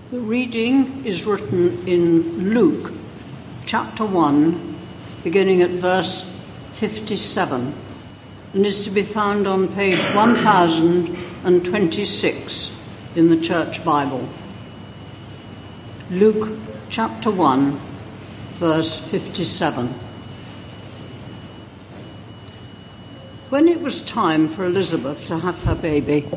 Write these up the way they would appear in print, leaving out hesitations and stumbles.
The reading is written in Luke, chapter 1, beginning at verse 57, and is to be found on page 1026 in the Church Bible. Luke, chapter 1, verse 57. When it was time for Elizabeth to have her baby,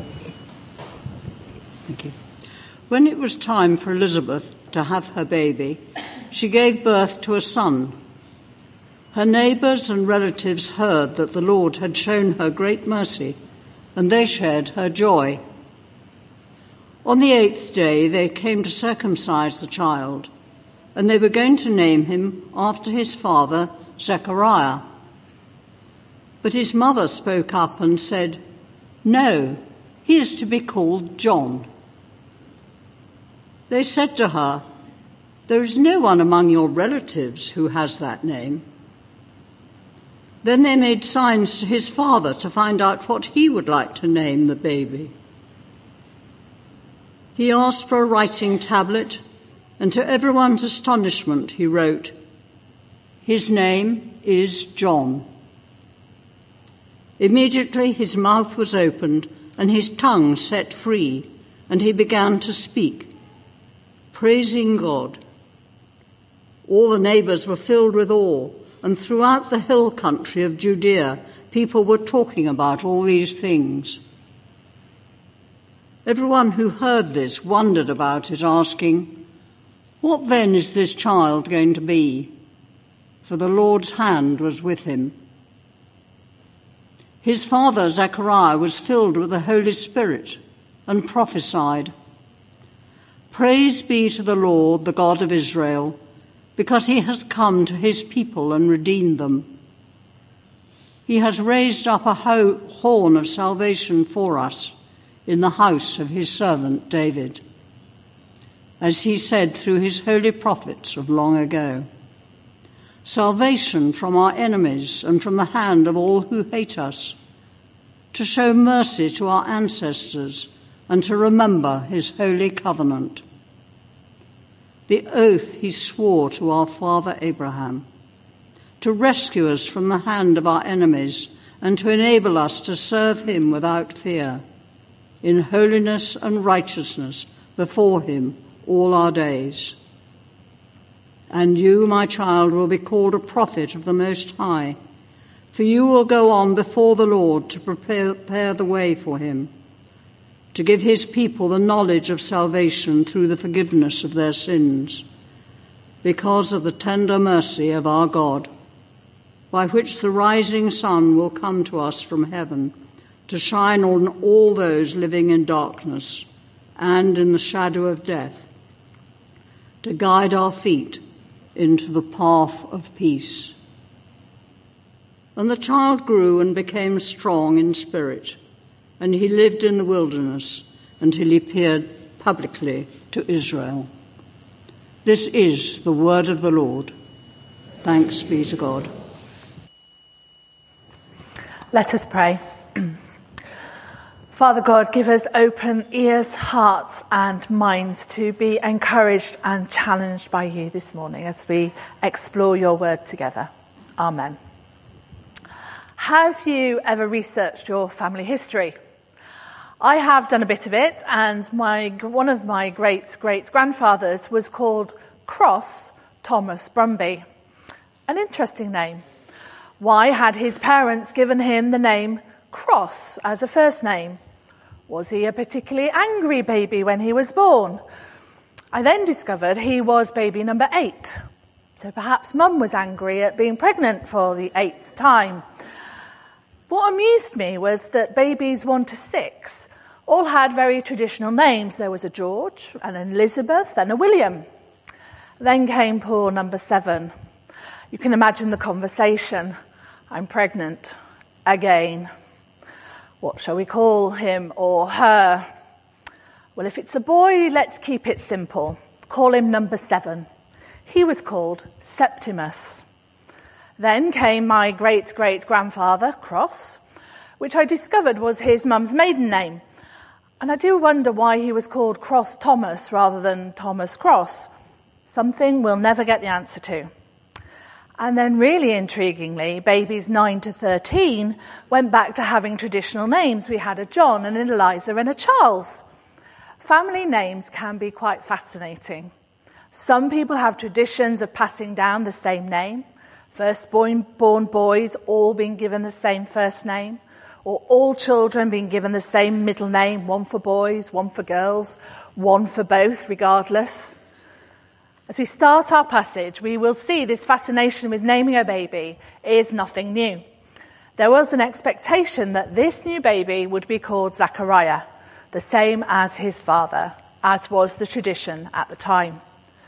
When it was time for Elizabeth to have her baby, she gave birth to a son. Her neighbours and relatives heard that the Lord had shown her great mercy, and they shared her joy. On the 8th day they came to circumcise the child, and they were going to name him after his father, Zechariah. But his mother spoke up and said, "No, he is to be called John." They said to her, "There is no one among your relatives who has that name." Then they made signs to his father to find out what he would like to name the baby. He asked for a writing tablet, and to everyone's astonishment he wrote, "His name is John." Immediately his mouth was opened and his tongue set free, and he began to speak, praising God. All the neighbours were filled with awe, and throughout the hill country of Judea, people were talking about all these things. Everyone who heard this wondered about it, asking, "What then is this child going to be?" For the Lord's hand was with him. His father, Zechariah, was filled with the Holy Spirit and prophesied, "Praise be to the Lord, the God of Israel, because he has come to his people and redeemed them. He has raised up a horn of salvation for us in the house of his servant David, as he said through his holy prophets of long ago. Salvation from our enemies and from the hand of all who hate us, to show mercy to our ancestors and to remember his holy covenant, the oath he swore to our father Abraham, to rescue us from the hand of our enemies and to enable us to serve him without fear, in holiness and righteousness before him all our days. And you, my child, will be called a prophet of the Most High, for you will go on before the Lord to prepare the way for him, to give his people the knowledge of salvation through the forgiveness of their sins, because of the tender mercy of our God, by which the rising sun will come to us from heaven, to shine on all those living in darkness and in the shadow of death, to guide our feet into the path of peace." And the child grew and became strong in spirit, and he lived in the wilderness until he appeared publicly to Israel. This is the word of the Lord. Thanks be to God. Let us pray. Father God, give us open ears, hearts and minds to be encouraged and challenged by you this morning as we explore your word together. Amen. Have you ever researched your family history? I have done a bit of it, and one of my great-great-grandfathers was called Cross Thomas Brumby. An interesting name. Why had his parents given him the name Cross as a first name? Was he a particularly angry baby when he was born? I then discovered he was baby number 8. So perhaps Mum was angry at being pregnant for the 8th time. What amused me was that babies 1 to 6 all had very traditional names. There was a George, and an Elizabeth, and a William. Then came poor number 7. You can imagine the conversation. I'm pregnant. Again. What shall we call him or her? Well, if it's a boy, let's keep it simple. Call him number 7. He was called Septimus. Then came my great-great-grandfather, Cross, which I discovered was his mum's maiden name. And I do wonder why he was called Cross Thomas rather than Thomas Cross. Something we'll never get the answer to. And then really intriguingly, babies 9 to 13 went back to having traditional names. We had a John and an Eliza and a Charles. Family names can be quite fascinating. Some people have traditions of passing down the same name. Firstborn boys all being given the same first name, or all children being given the same middle name, one for boys, one for girls, one for both, regardless. As we start our passage, we will see this fascination with naming a baby is nothing new. There was an expectation that this new baby would be called Zachariah, the same as his father, as was the tradition at the time.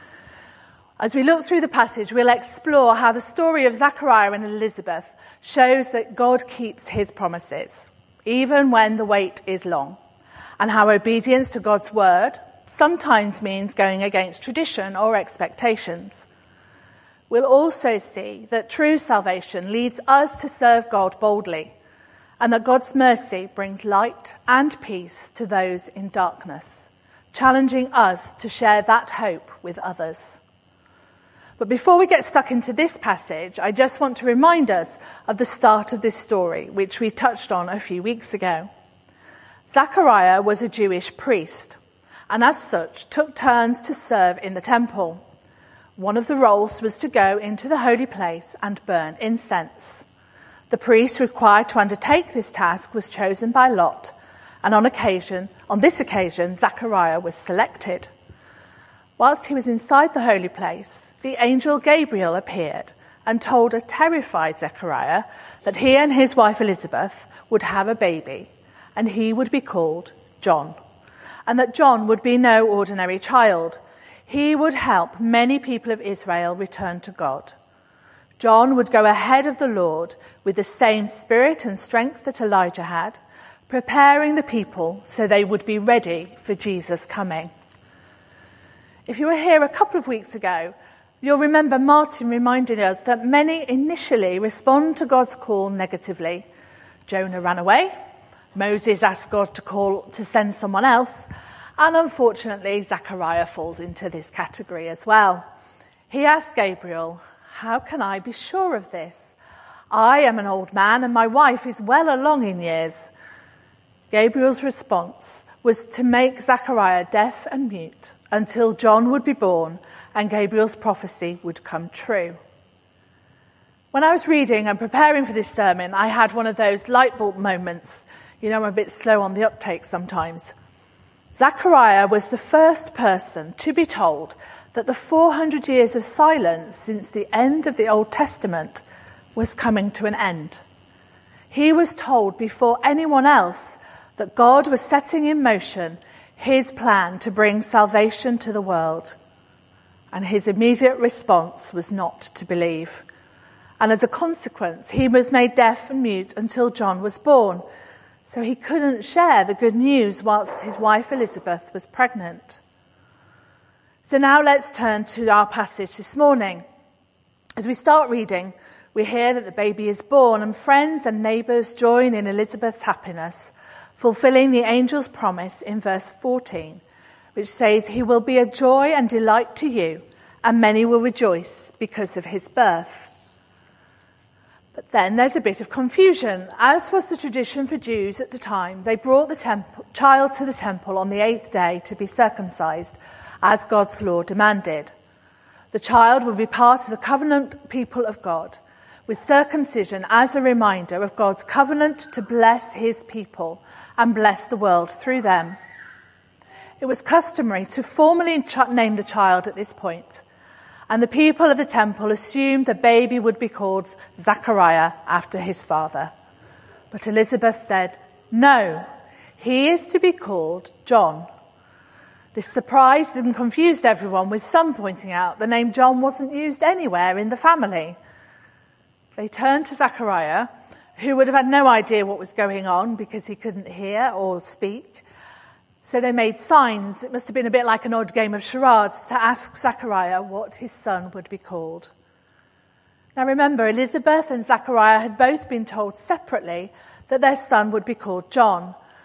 As we look through the passage, we'll explore how the story of Zachariah and Elizabeth shows that God keeps his promises, even when the wait is long, and how obedience to God's word sometimes means going against tradition or expectations. We'll also see that true salvation leads us to serve God boldly, and that God's mercy brings light and peace to those in darkness, challenging us to share that hope with others. But before we get stuck into this passage, I just want to remind us of the start of this story, which we touched on a few weeks ago. Zachariah was a Jewish priest, and as such took turns to serve in the temple. One of the roles was to go into the holy place and burn incense. The priest required to undertake this task was chosen by lot, and on this occasion, Zachariah was selected. Whilst he was inside the holy place, the angel Gabriel appeared and told a terrified Zechariah that he and his wife Elizabeth would have a baby, and he would be called John, and that John would be no ordinary child. He would help many people of Israel return to God. John would go ahead of the Lord with the same spirit and strength that Elijah had, preparing the people so they would be ready for Jesus' coming. If you were here a couple of weeks ago, you'll remember Martin reminding us that many initially respond to God's call negatively. Jonah ran away, Moses asked God to send someone else, and unfortunately Zechariah falls into this category as well. He asked Gabriel, "How can I be sure of this? I am an old man and my wife is well along in years." Gabriel's response was to make Zechariah deaf and mute until John would be born and Gabriel's prophecy would come true. When I was reading and preparing for this sermon, I had one of those light bulb moments. You know, I'm a bit slow on the uptake sometimes. Zechariah was the first person to be told that the 400 years of silence since the end of the Old Testament was coming to an end. He was told before anyone else that God was setting in motion his plan to bring salvation to the world. And his immediate response was not to believe. And as a consequence, he was made deaf and mute until John was born. So he couldn't share the good news whilst his wife Elizabeth was pregnant. So now let's turn to our passage this morning. As we start reading, we hear that the baby is born and friends and neighbours join in Elizabeth's happiness, fulfilling the angel's promise in verse 14, which says, "He will be a joy and delight to you, and many will rejoice because of his birth." But then there's a bit of confusion. As was the tradition for Jews at the time, they brought the child to the temple on the 8th day to be circumcised, as God's law demanded. The child would be part of the covenant people of God, with circumcision as a reminder of God's covenant to bless his people and bless the world through them. It was customary to formally name the child at this point, and the people of the temple assumed the baby would be called Zachariah after his father. But Elizabeth said, "No, he is to be called John." This surprised and confused everyone, with some pointing out the name John wasn't used anywhere in the family. They turned to Zachariah, who would have had no idea what was going on because he couldn't hear or speak. So they made signs. It must have been a bit like an odd game of charades to ask Zachariah what his son would be called. Now remember, Elizabeth and Zachariah had both been told separately that their son would be called John.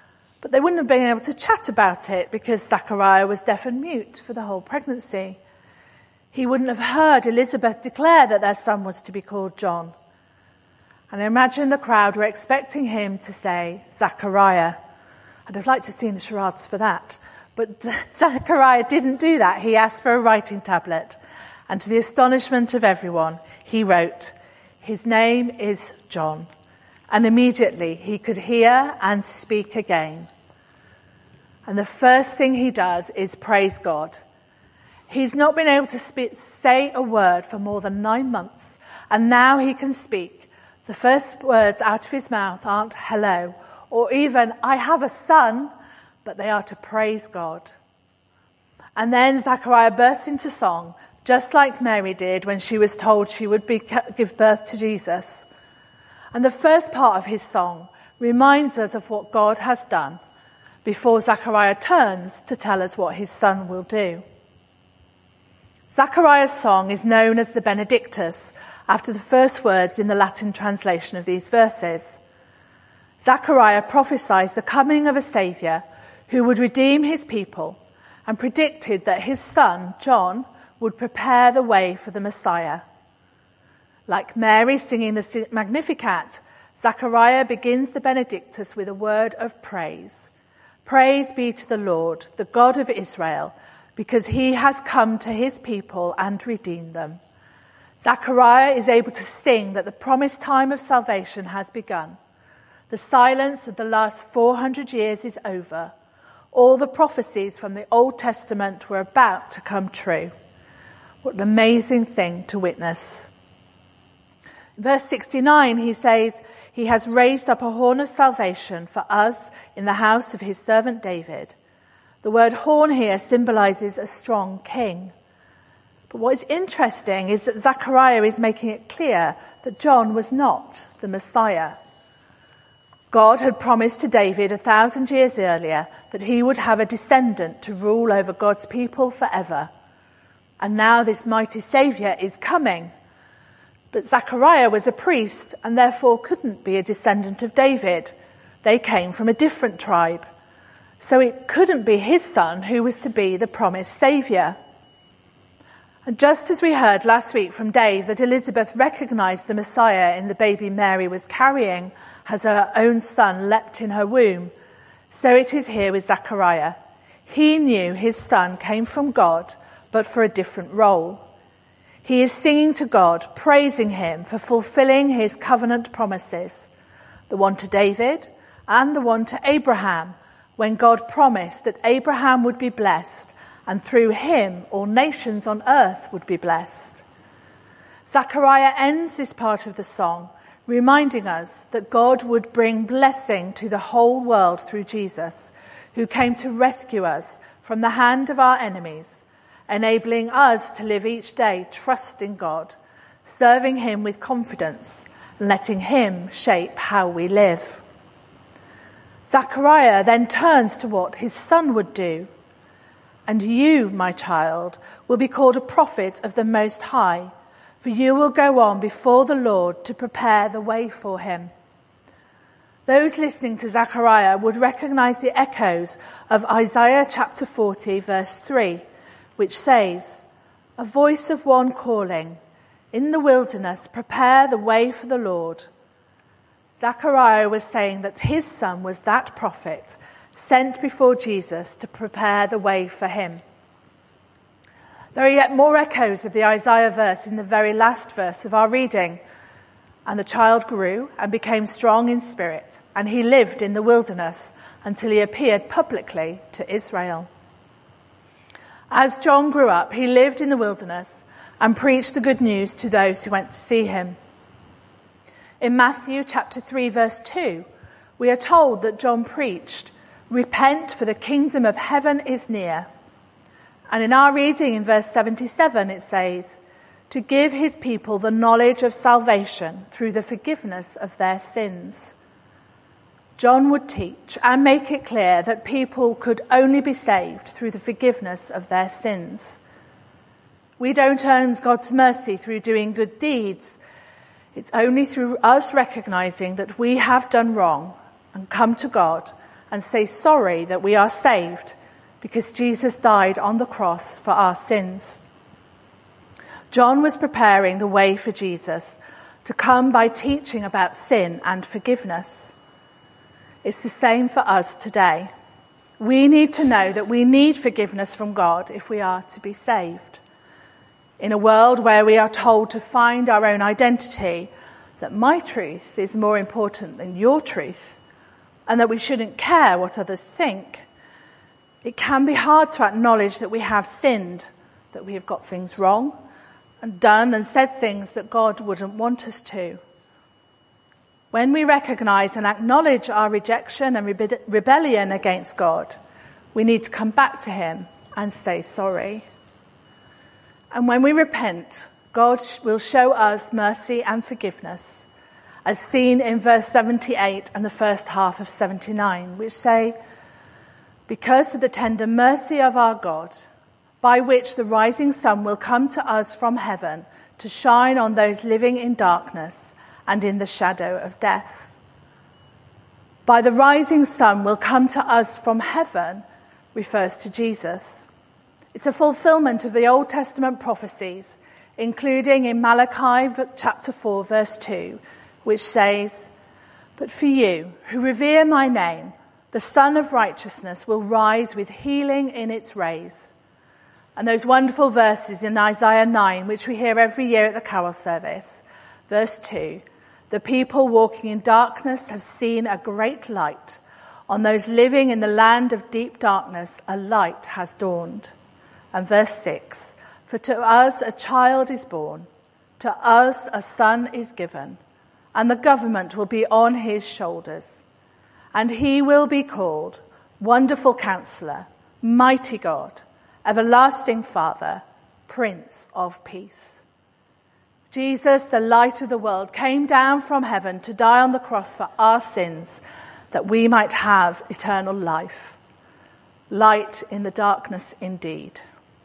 But they wouldn't have been able to chat about it because Zachariah was deaf and mute for the whole pregnancy. He wouldn't have heard Elizabeth declare that their son was to be called John. And I imagine the crowd were expecting him to say, Zachariah. I'd have liked to have seen the charades for that. But Zachariah didn't do that. He asked for a writing tablet. And to the astonishment of everyone, he wrote, his name is John. And immediately he could hear and speak again. And the first thing he does is praise God. He's not been able to say a word for more than 9 months. And now he can speak. The first words out of his mouth aren't hello or even I have a son, but they are to praise God. And then Zachariah bursts into song, just like Mary did when she was told she would give birth to Jesus. And the first part of his song reminds us of what God has done before Zachariah turns to tell us what his son will do. Zachariah's song is known as the Benedictus, after the first words in the Latin translation of these verses. Zachariah prophesied the coming of a saviour who would redeem his people and predicted that his son, John, would prepare the way for the Messiah. Like Mary singing the Magnificat, Zachariah begins the Benedictus with a word of praise. Praise be to the Lord, the God of Israel, because he has come to his people and redeemed them. Zachariah is able to sing that the promised time of salvation has begun. The silence of the last 400 years is over. All the prophecies from the Old Testament were about to come true. What an amazing thing to witness. In verse 69, he says, he has raised up a horn of salvation for us in the house of his servant David. The word horn here symbolizes a strong king. But what is interesting is that Zechariah is making it clear that John was not the Messiah. God had promised to David 1,000 years earlier that he would have a descendant to rule over God's people forever. And now this mighty Saviour is coming. But Zechariah was a priest and therefore couldn't be a descendant of David. They came from a different tribe. So it couldn't be his son who was to be the promised Saviour. And just as we heard last week from Dave that Elizabeth recognised the Messiah in the baby Mary was carrying as her own son leapt in her womb, so it is here with Zechariah. He knew his son came from God, but for a different role. He is singing to God, praising him for fulfilling his covenant promises, the one to David and the one to Abraham, when God promised that Abraham would be blessed, and through him all nations on earth would be blessed. Zechariah ends this part of the song reminding us that God would bring blessing to the whole world through Jesus, who came to rescue us from the hand of our enemies, enabling us to live each day trusting God, serving him with confidence, and letting him shape how we live. Zechariah then turns to what his son would do. And you, my child, will be called a prophet of the Most High, for you will go on before the Lord to prepare the way for him. Those listening to Zechariah would recognize the echoes of Isaiah chapter 40, verse 3, which says, "A voice of one calling, in the wilderness, prepare the way for the Lord." Zechariah was saying that his son was that prophet sent before Jesus to prepare the way for him. There are yet more echoes of the Isaiah verse in the very last verse of our reading. And the child grew and became strong in spirit, and he lived in the wilderness until he appeared publicly to Israel. As John grew up, he lived in the wilderness and preached the good news to those who went to see him. In Matthew chapter 3, verse 2, we are told that John preached, "Repent, for the kingdom of heaven is near." And in our reading in verse 77, it says, "To give his people the knowledge of salvation through the forgiveness of their sins." John would teach and make it clear that people could only be saved through the forgiveness of their sins. We don't earn God's mercy through doing good deeds. It's only through us recognizing that we have done wrong and come to God and say sorry that we are saved because Jesus died on the cross for our sins. John was preparing the way for Jesus to come by teaching about sin and forgiveness. It's the same for us today. We need to know that we need forgiveness from God if we are to be saved. In a world where we are told to find our own identity, that my truth is more important than your truth, and that we shouldn't care what others think, it can be hard to acknowledge that we have sinned, that we have got things wrong, and done and said things that God wouldn't want us to. When we recognise and acknowledge our rejection and rebellion against God, we need to come back to him and say sorry. And when we repent, God will show us mercy and forgiveness, as seen in verse 78 and the first half of 79, which say, "Because of the tender mercy of our God, by which the rising sun will come to us from heaven to shine on those living in darkness and in the shadow of death." By the rising sun will come to us from heaven refers to Jesus. It's a fulfillment of the Old Testament prophecies, including in Malachi chapter 4 verse 2, which says, "But for you who revere my name, the Sun of Righteousness will rise with healing in its rays." And those wonderful verses in Isaiah 9, which we hear every year at the carol service, verse 2, "The people walking in darkness have seen a great light. On those living in the land of deep darkness, a light has dawned." And verse 6, "For to us a child is born, to us a son is given, and the government will be on his shoulders. And he will be called Wonderful Counselor, Mighty God, Everlasting Father, Prince of Peace." Jesus, the light of the world, came down from heaven to die on the cross for our sins, that we might have eternal life. Light in the darkness indeed.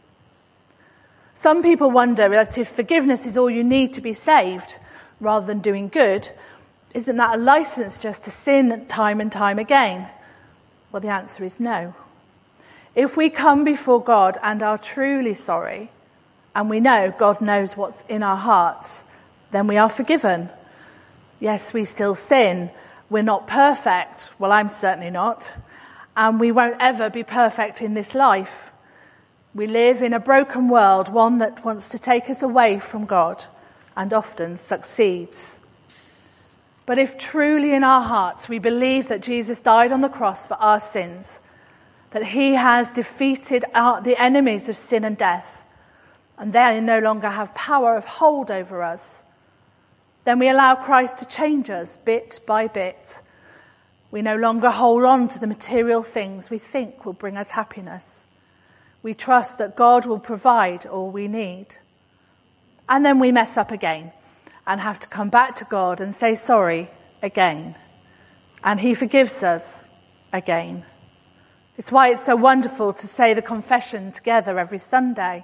Some people wonder that if forgiveness is all you need to be saved, rather than doing good, isn't that a license just to sin time and time again? Well, the answer is no. If we come before God and are truly sorry, and we know God knows what's in our hearts, then we are forgiven. Yes, we still sin. We're not perfect. Well, I'm certainly not. And we won't ever be perfect in this life. We live in a broken world, one that wants to take us away from God and often succeeds. But if truly in our hearts we believe that Jesus died on the cross for our sins, that he has defeated the enemies of sin and death, and they no longer have power of hold over us, then we allow Christ to change us bit by bit. We no longer hold on to the material things we think will bring us happiness. We trust that God will provide all we need. And then we mess up again and have to come back to God and say sorry again. And he forgives us again. It's why it's so wonderful to say the confession together every Sunday.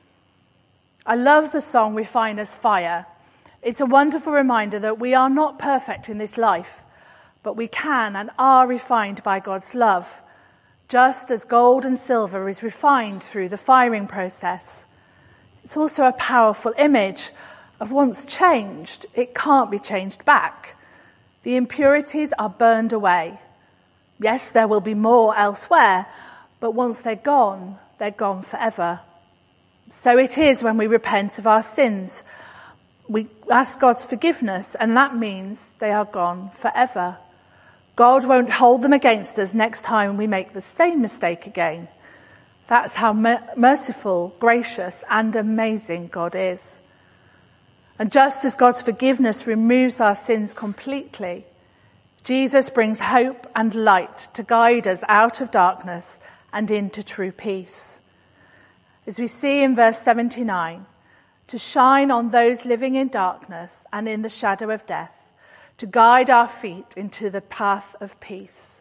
I love the song Refiner's Fire. It's a wonderful reminder that we are not perfect in this life, but we can and are refined by God's love, just as gold and silver is refined through the firing process. It's also a powerful image of once changed, it can't be changed back. The impurities are burned away. Yes, there will be more elsewhere, but once they're gone forever. So it is when we repent of our sins. We ask God's forgiveness, and that means they are gone forever. God won't hold them against us next time we make the same mistake again. That's how merciful, gracious, and amazing God is. And just as God's forgiveness removes our sins completely, Jesus brings hope and light to guide us out of darkness and into true peace. As we see in verse 79, to shine on those living in darkness and in the shadow of death, to guide our feet into the path of peace.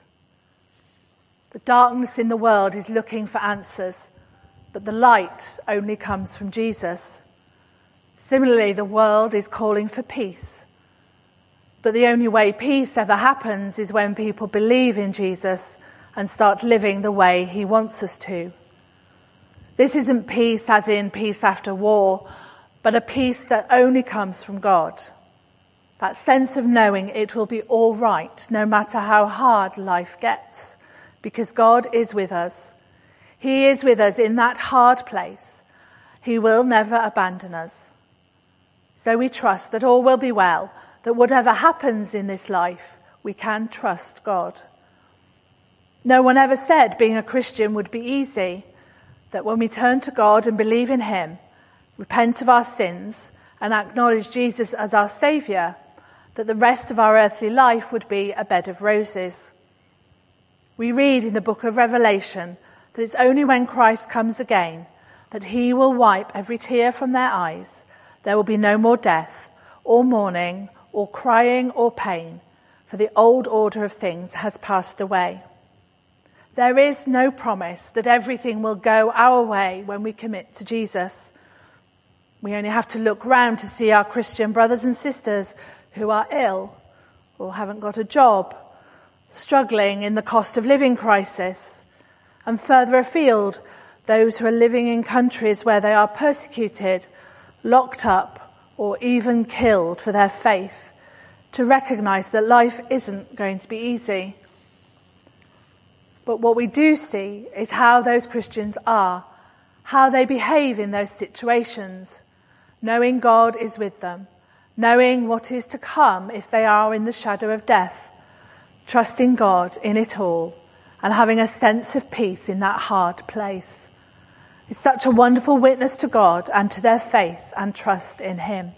The darkness in the world is looking for answers, but the light only comes from Jesus. Similarly, the world is calling for peace. But the only way peace ever happens is when people believe in Jesus and start living the way he wants us to. This isn't peace as in peace after war, but a peace that only comes from God. That sense of knowing it will be all right, no matter how hard life gets, because God is with us. He is with us in that hard place. He will never abandon us. So we trust that all will be well, that whatever happens in this life, we can trust God. No one ever said being a Christian would be easy, that when we turn to God and believe in him, repent of our sins, and acknowledge Jesus as our Saviour, that the rest of our earthly life would be a bed of roses. We read in the book of Revelation that it's only when Christ comes again that he will wipe every tear from their eyes. There will be no more death, or mourning, or crying, or pain, for the old order of things has passed away. There is no promise that everything will go our way when we commit to Jesus. We only have to look round to see our Christian brothers and sisters who are ill or haven't got a job, struggling in the cost of living crisis, and further afield, those who are living in countries where they are persecuted, locked up, or even killed for their faith, to recognise that life isn't going to be easy. But what we do see is how those Christians are, how they behave in those situations, knowing God is with them, knowing what is to come if they are in the shadow of death, trusting God in it all, and having a sense of peace in that hard place. It's such a wonderful witness to God and to their faith and trust in him.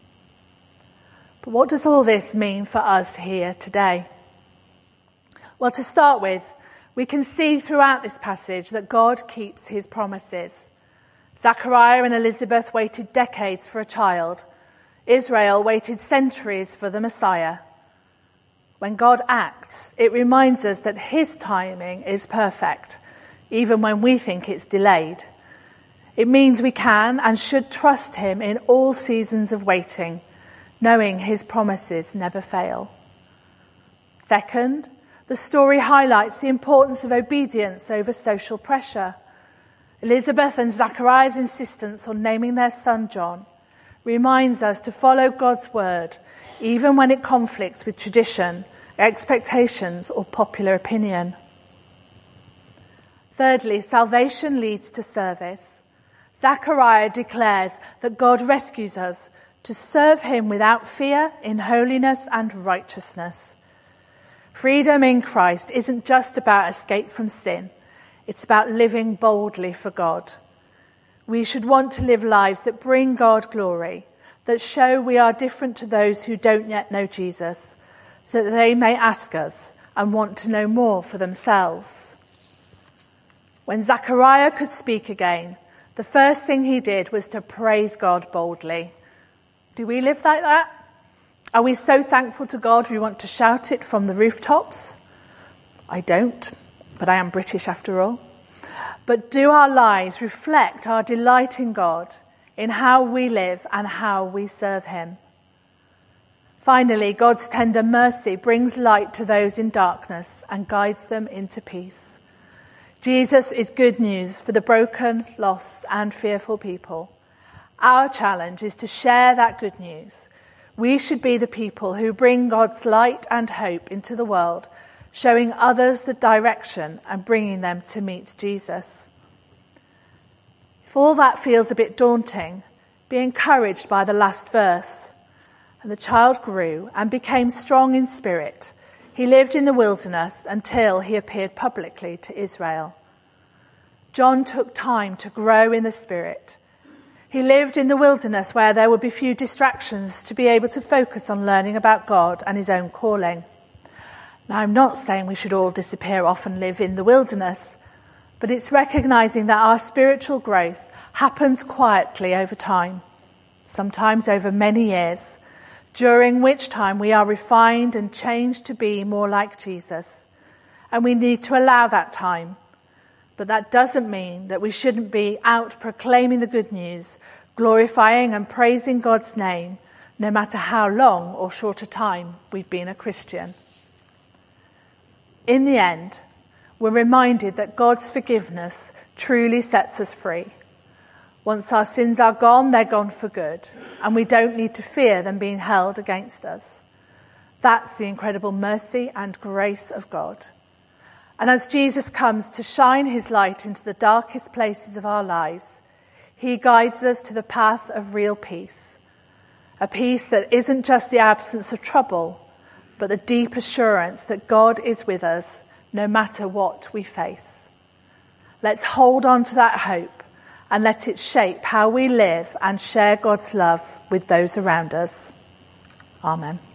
But what does all this mean for us here today? Well, to start with, we can see throughout this passage that God keeps his promises. Zachariah and Elizabeth waited decades for a child. Israel waited centuries for the Messiah. When God acts, it reminds us that his timing is perfect, even when we think it's delayed. It means we can and should trust him in all seasons of waiting, knowing his promises never fail. Second, the story highlights the importance of obedience over social pressure. Elizabeth and Zachariah's insistence on naming their son John reminds us to follow God's word, even when it conflicts with tradition, expectations, or popular opinion. Thirdly, salvation leads to service. Zachariah declares that God rescues us to serve him without fear, in holiness and righteousness. Freedom in Christ isn't just about escape from sin. It's about living boldly for God. We should want to live lives that bring God glory, that show we are different to those who don't yet know Jesus, so that they may ask us and want to know more for themselves. When Zachariah could speak again, the first thing he did was to praise God boldly. Do we live like that? Are we so thankful to God we want to shout it from the rooftops? I don't, but I am British after all. But do our lives reflect our delight in God, in how we live and how we serve him? Finally, God's tender mercy brings light to those in darkness and guides them into peace. Jesus is good news for the broken, lost, and fearful people. Our challenge is to share that good news. We should be the people who bring God's light and hope into the world, showing others the direction and bringing them to meet Jesus. If all that feels a bit daunting, be encouraged by the last verse. And the child grew and became strong in spirit. He lived in the wilderness until he appeared publicly to Israel. John took time to grow in the spirit. He lived in the wilderness where there would be few distractions to be able to focus on learning about God and his own calling. Now, I'm not saying we should all disappear off and live in the wilderness, but it's recognizing that our spiritual growth happens quietly over time, sometimes over many years, during which time we are refined and changed to be more like Jesus. And we need to allow that time. But that doesn't mean that we shouldn't be out proclaiming the good news, glorifying and praising God's name, no matter how long or short a time we've been a Christian. In the end, we're reminded that God's forgiveness truly sets us free. Once our sins are gone, they're gone for good, and we don't need to fear them being held against us. That's the incredible mercy and grace of God. And as Jesus comes to shine his light into the darkest places of our lives, he guides us to the path of real peace. A peace that isn't just the absence of trouble, but the deep assurance that God is with us no matter what we face. Let's hold on to that hope and let it shape how we live and share God's love with those around us. Amen.